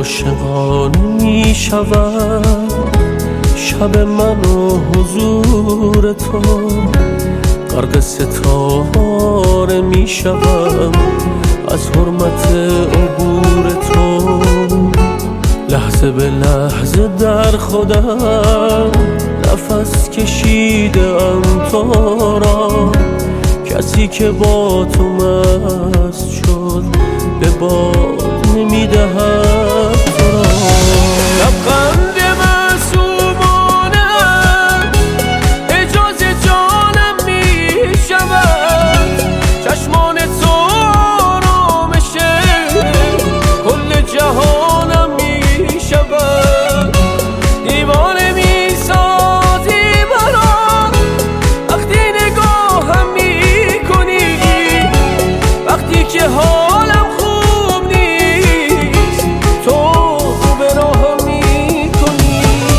عاشقانه می شود شب من و حضور تو، غرق ستاره می شوم از حرمت عبور تو. لحظه به لحظه در خودم نفس کشیدم تو را، کسی که با تو مست شد به باد نمیدهد تو را. لبخند معصومانه اجازه جانم می شود، چشمان تو آرامشه کل جهانم می شود. دیوانه می سازی برام وقتی نگاهم می کنی، وقتی که حالم خوب نیست تو به راهم می کنی.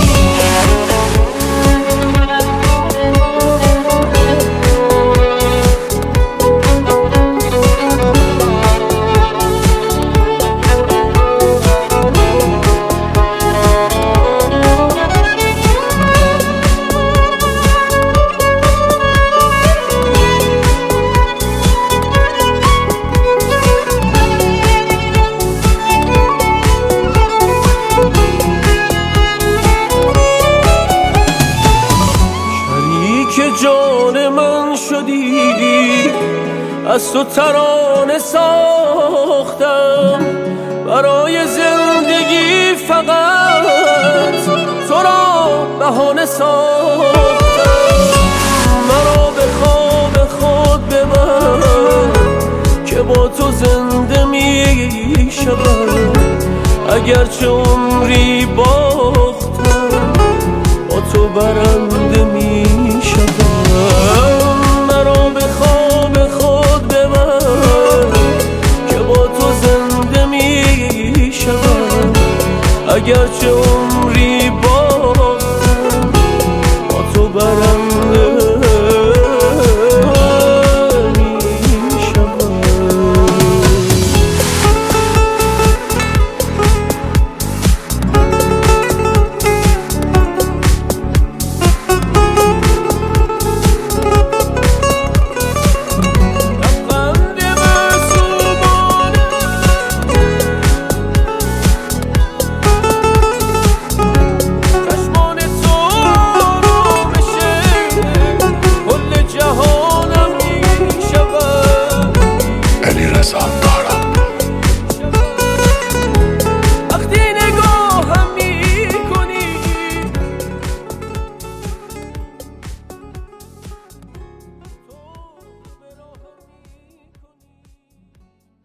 جان من شدی از تو ترانه ساختم، برای زندگی فقط تو را بهانه ساختم. مرا به خواب خود ببر که با تو زنده می شدم، اگرچه عمری باختم با تو برنده می شدم. مرا به خواب خود ببر که با تو زنده می شدم، اگرچه